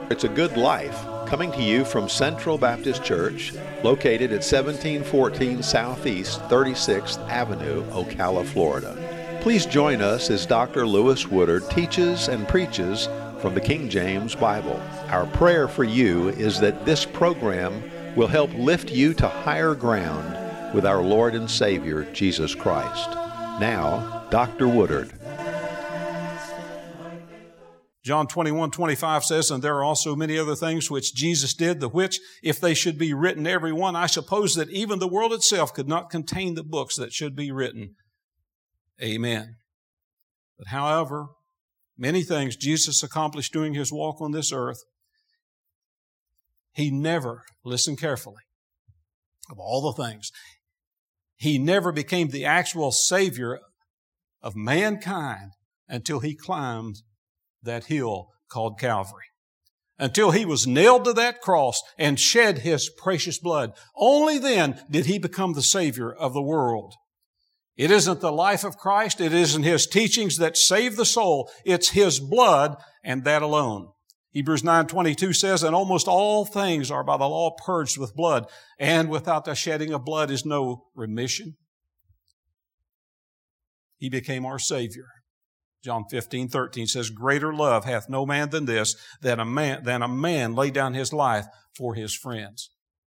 It's a Good Life, coming to you from Central Baptist Church, located at 1714 Southeast 36th Avenue, Ocala, Florida. Please join us as Dr. Lewis Woodard teaches and preaches from the King James Bible. Our prayer for you is that this program will help lift you to higher ground with our Lord and Savior, Jesus Christ. Now, Dr. Woodard. John 21:25 says, "And there are also many other things which Jesus did, the which, if they should be written every one, I suppose that even the world itself could not contain the books that should be written." Amen. But however, many things Jesus accomplished during His walk on this earth, He never, listen carefully, of all the things, He never became the actual Savior of mankind until He climbed that hill called Calvary. Until He was nailed to that cross and shed His precious blood. Only then did He become the Savior of the world. It isn't the life of Christ, it isn't His teachings that save the soul, it's His blood and that alone. Hebrews 9:22 says, "And almost all things are by the law purged with blood, and without the shedding of blood is no remission." He became our Savior. John 15:13 says, "Greater love hath no man than this, that a man lay down his life for his friends."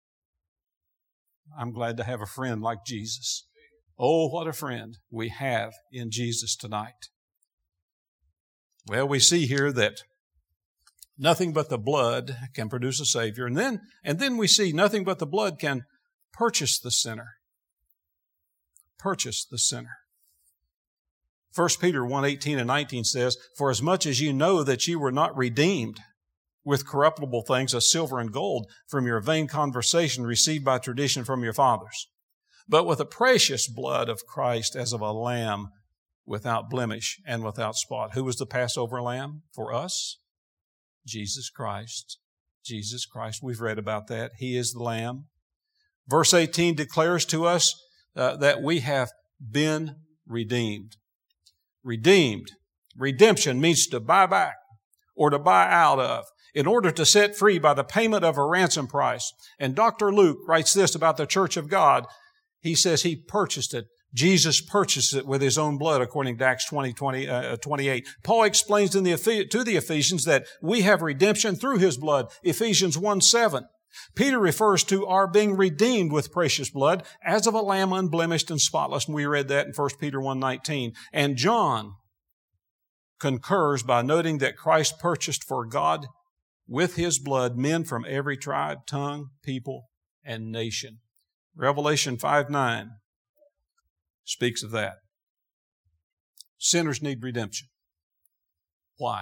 I'm glad to have a friend like Jesus. Oh, what a friend we have in Jesus tonight. Well, we see here that nothing but the blood can produce a Savior. And then we see nothing but the blood can purchase the sinner. Purchase the sinner. 1 Peter 1:18 and 19 says, "For as much as you know that you were not redeemed with corruptible things as silver and gold from your vain conversation received by tradition from your fathers, but with the precious blood of Christ as of a lamb without blemish and without spot." Who was the Passover lamb for us? Jesus Christ. Jesus Christ. We've read about that. He is the Lamb. Verse 18 declares to us that we have been redeemed. Redeemed. Redemption means to buy back or to buy out of, in order to set free by the payment of a ransom price. And Dr. Luke writes this about the church of God. He says he purchased it. Jesus purchased it with His own blood, according to Acts 20:28. Paul explains to the Ephesians that we have redemption through His blood, Ephesians 1:7. Peter refers to our being redeemed with precious blood as of a lamb unblemished and spotless, and we read that in 1 Peter 1:19. And John concurs by noting that Christ purchased for God with His blood men from every tribe, tongue, people, and nation. Revelation 5:9 speaks of that. Sinners need redemption. Why?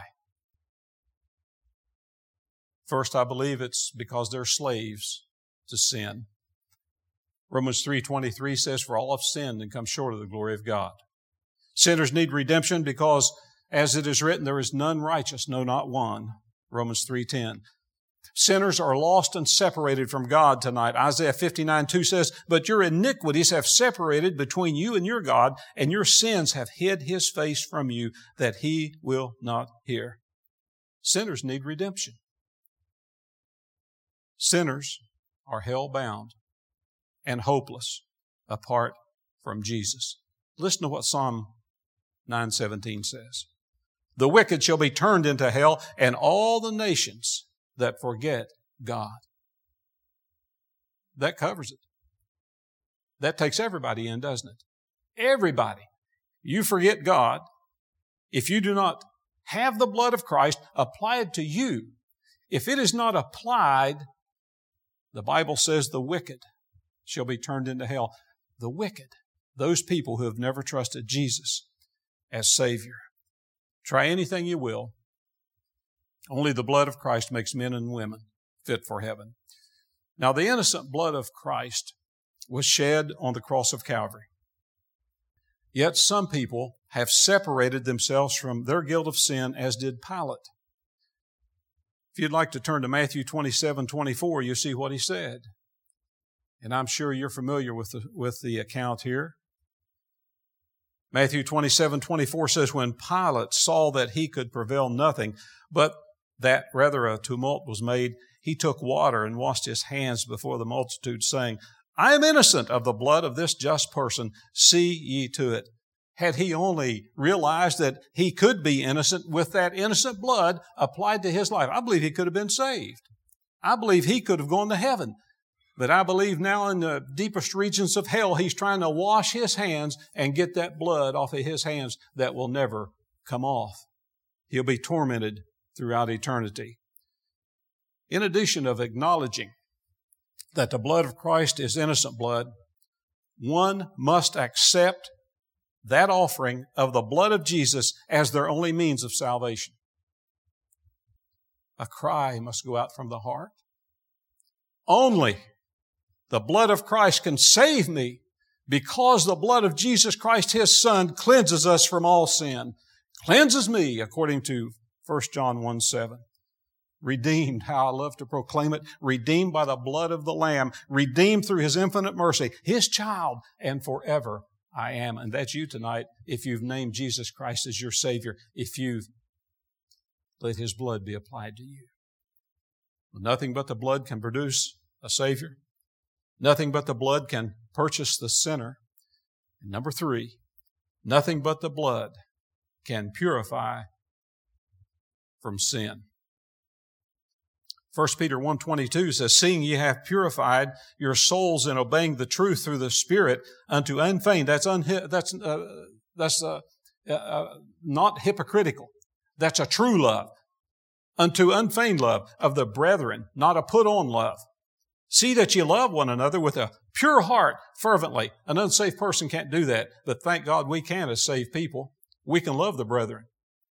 First, I believe it's because they're slaves to sin. Romans 3:23 says, "For all have sinned and come short of the glory of God." Sinners need redemption because, as it is written, there is none righteous, no, not one. Romans 3:10. Sinners are lost and separated from God tonight. Isaiah 59:2 says, "But your iniquities have separated between you and your God, and your sins have hid His face from you, that He will not hear." Sinners need redemption. Sinners are hell-bound and hopeless apart from Jesus. Listen to what Psalm 9:17 says. "The wicked shall be turned into hell, and all the nations that forget God." That covers it. That takes everybody in, doesn't it? Everybody. You forget God. If you do not have the blood of Christ applied to you, if it is not applied, the Bible says the wicked shall be turned into hell. The wicked, those people who have never trusted Jesus as Savior. Try anything you will. Only the blood of Christ makes men and women fit for heaven. Now, the innocent blood of Christ was shed on the cross of Calvary. Yet some people have separated themselves from their guilt of sin, as did Pilate. If you'd like to turn to Matthew 27:24, you'll see what he said. And I'm sure you're familiar with the account here. Matthew 27:24 says, "When Pilate saw that he could prevail nothing, but that rather a tumult was made, he took water and washed his hands before the multitude, saying, I am innocent of the blood of this just person. See ye to it. Had he only realized that he could be innocent with that innocent blood applied to his life, I believe he could have been saved. I believe he could have gone to heaven. But I believe now in the deepest regions of hell, he's trying to wash his hands and get that blood off of his hands that will never come off. He'll be tormented throughout eternity. In addition of acknowledging that the blood of Christ is innocent blood, one must accept that offering of the blood of Jesus as their only means of salvation. A cry must go out from the heart. Only the blood of Christ can save me because the blood of Jesus Christ, His Son, cleanses us from all sin. Cleanses me, according to 1 John 1:7. Redeemed, how I love to proclaim it, redeemed by the blood of the Lamb, redeemed through His infinite mercy, His child, and forever I am. And that's you tonight if you've named Jesus Christ as your Savior, if you've let His blood be applied to you. Nothing but the blood can produce a Savior. Nothing but the blood can purchase the sinner. And number 3, nothing but the blood can purify from sin. 1 Peter 1:22 says, seeing ye have purified your souls in obeying the truth through the Spirit unto unfeigned. That's not hypocritical. That's a true love. Unto unfeigned love of the brethren, not a put-on love. See that you love one another with a pure heart fervently. An unsaved person can't do that, but thank God we can as saved people. We can love the brethren.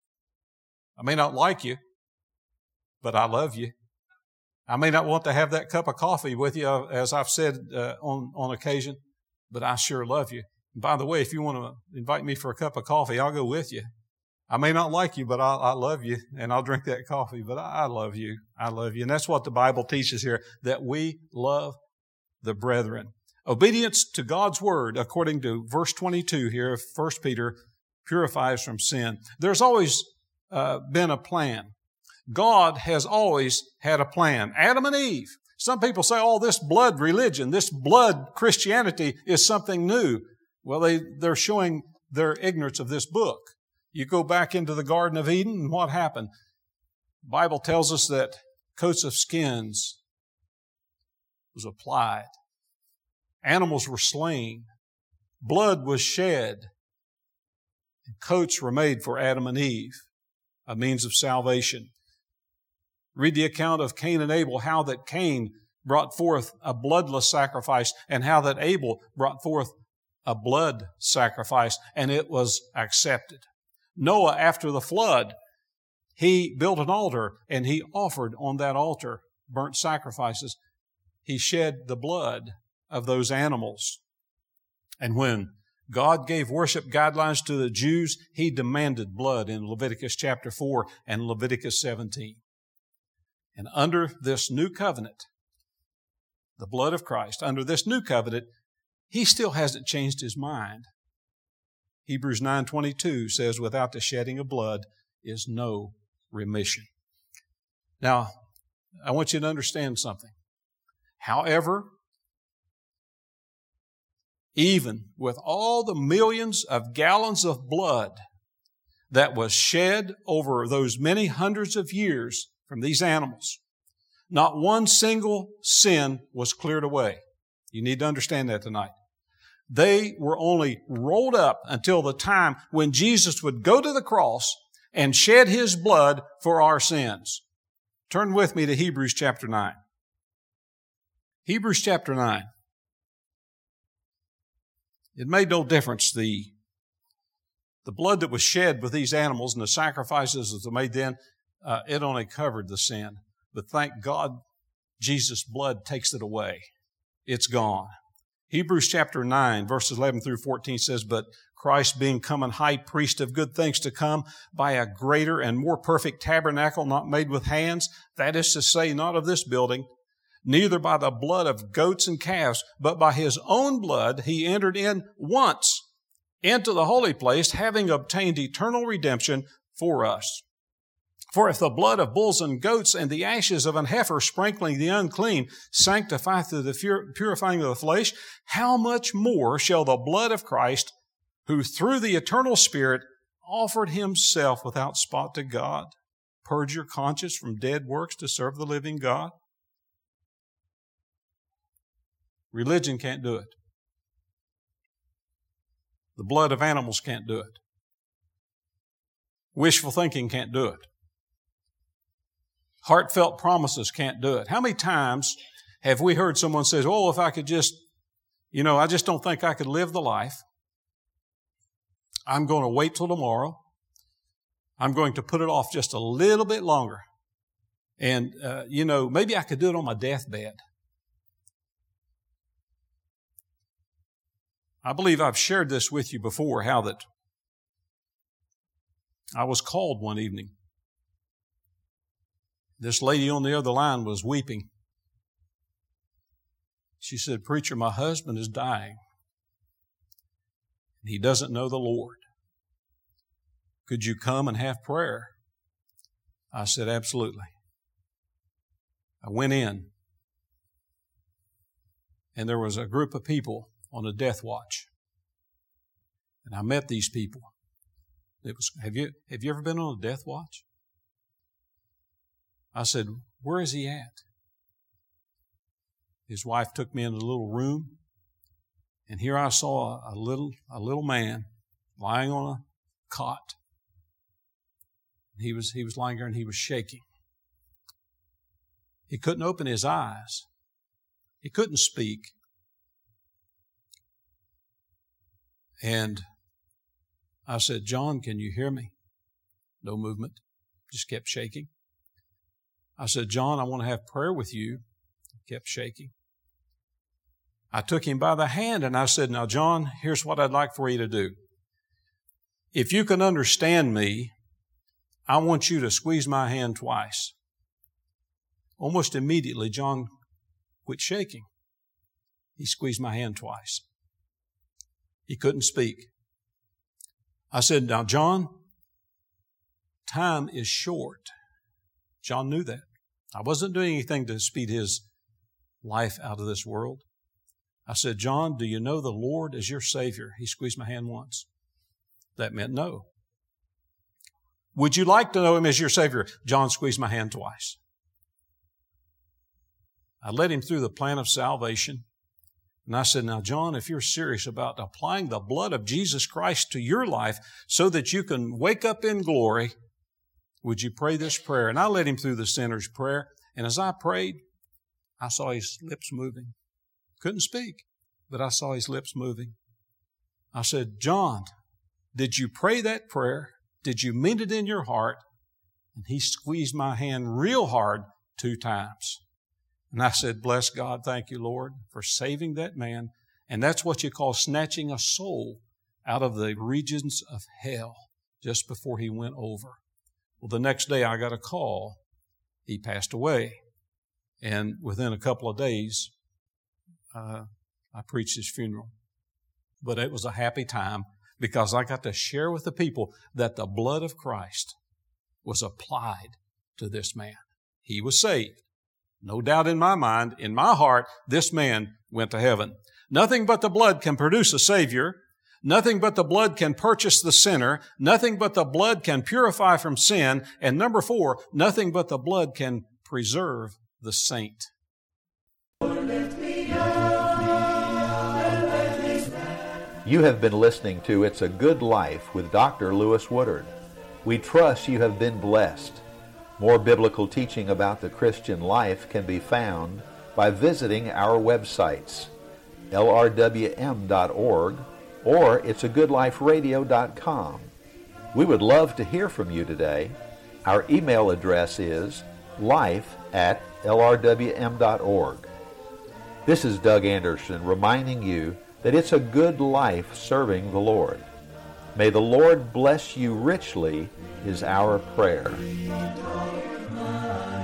I may not like you, but I love you. I may not want to have that cup of coffee with you, as I've said on occasion, but I sure love you. And by the way, if you want to invite me for a cup of coffee, I'll go with you. I may not like you, but I love you, and I'll drink that coffee, but I love you. I love you. And that's what the Bible teaches here, that we love the brethren. Obedience to God's Word, according to verse 22 here of 1 Peter, purifies from sin. There's always been a plan. God has always had a plan. Adam and Eve. Some people say, oh, this blood religion, this blood Christianity is something new. Well, they're showing their ignorance of this book. You go back into the Garden of Eden, and what happened? The Bible tells us that coats of skins was applied. Animals were slain. Blood was shed. And coats were made for Adam and Eve, a means of salvation. Read the account of Cain and Abel, how that Cain brought forth a bloodless sacrifice and how that Abel brought forth a blood sacrifice, and it was accepted. Noah, after the flood, he built an altar and he offered on that altar burnt sacrifices. He shed the blood of those animals. And when God gave worship guidelines to the Jews, He demanded blood in Leviticus chapter 4 and Leviticus 17. And under this new covenant, the blood of Christ, under this new covenant, He still hasn't changed His mind. Hebrews 9:22 says, without the shedding of blood is no remission. Now, I want you to understand something. However, even with all the millions of gallons of blood that was shed over those many hundreds of years from these animals, not one single sin was cleared away. You need to understand that tonight. They were only rolled up until the time when Jesus would go to the cross and shed His blood for our sins. Turn with me to Hebrews chapter 9. Hebrews chapter 9. It made no difference. The blood that was shed with these animals and the sacrifices that were made then, it only covered the sin. But thank God, Jesus' blood takes it away. It's gone. Hebrews chapter 9, verses 11 through 14 says, but Christ being come an high priest of good things to come by a greater and more perfect tabernacle not made with hands, that is to say, not of this building, neither by the blood of goats and calves, but by His own blood He entered in once into the holy place, having obtained eternal redemption for us. For if the blood of bulls and goats and the ashes of an heifer sprinkling the unclean sanctify through the purifying of the flesh, how much more shall the blood of Christ, who through the eternal Spirit offered himself without spot to God, purge your conscience from dead works to serve the living God? Religion can't do it. The blood of animals can't do it. Wishful thinking can't do it. Heartfelt promises can't do it. How many times have we heard someone say, oh, if I could just, I just don't think I could live the life. I'm going to wait till tomorrow. I'm going to put it off just a little bit longer. And, maybe I could do it on my deathbed. I believe I've shared this with you before, how that I was called one evening. This lady on the other line was weeping. She said, "Preacher, my husband is dying. He doesn't know the Lord. Could you come and have prayer?" I said, "Absolutely." I went in, and there was a group of people on a death watch. And I met these people. Have you ever been on a death watch? I said, "Where is he at?" His wife took me in a little room, and here I saw a little man lying on a cot. He was lying there and he was shaking. He couldn't open his eyes. He couldn't speak. And I said, "John, can you hear me?" No movement. Just kept shaking. I said, "John, I want to have prayer with you." He kept shaking. I took him by the hand and I said, "Now, John, here's what I'd like for you to do. If you can understand me, I want you to squeeze my hand twice." Almost immediately, John quit shaking. He squeezed my hand twice. He couldn't speak. I said, "Now, John, time is short." John knew that. I wasn't doing anything to speed his life out of this world. I said, "John, do you know the Lord as your Savior?" He squeezed my hand once. That meant no. "Would you like to know Him as your Savior?" John squeezed my hand twice. I led him through the plan of salvation. And I said, "Now, John, if you're serious about applying the blood of Jesus Christ to your life so that you can wake up in glory, would you pray this prayer?" And I led him through the sinner's prayer. And as I prayed, I saw his lips moving. Couldn't speak, but I saw his lips moving. I said, "John, did you pray that prayer? Did you mean it in your heart?" And he squeezed my hand real hard 2 times. And I said, "Bless God, thank you, Lord, for saving that man." And that's what you call snatching a soul out of the regions of hell just before he went over. Well, the next day I got a call. He passed away. And within a couple of days, I preached his funeral. But it was a happy time because I got to share with the people that the blood of Christ was applied to this man. He was saved. No doubt in my mind, in my heart, this man went to heaven. Nothing but the blood can produce a Savior. Nothing but the blood can purchase the sinner. Nothing but the blood can purify from sin. And number 4, nothing but the blood can preserve the saint. You have been listening to It's a Good Life with Dr. Lewis Woodard. We trust you have been blessed. More biblical teaching about the Christian life can be found by visiting our websites, lrwm.org or it'sagoodliferadio.com. We would love to hear from you today. Our email address is life@lrwm.org. This is Doug Anderson reminding you that it's a good life serving the Lord. May the Lord bless you richly is our prayer.